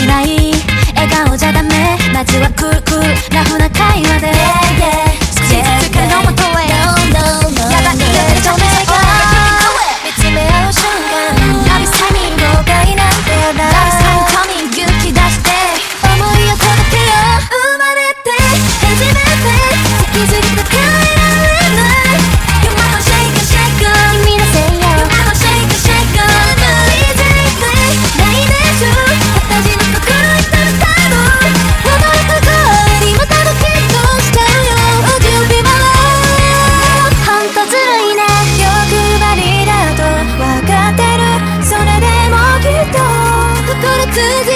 ない笑顔じゃダメまずはクールクールラフな会話で少しずつ可能も遠いやばいで止めが見つめ合う瞬間ラビスタイミング誤解なんてやだラビスタイムカミング勇気出して思いを届けよう生まれて初めて引きずりかけられない You're my heart shaker shaker 君のせいよ You're my heart shaker shaker Easy play ないでしょ私の心痛めたの驚く声にまたドキッとしちゃうよ Would you be my love ほんとずるいね欲張りだと分かってるそれでもきっと心続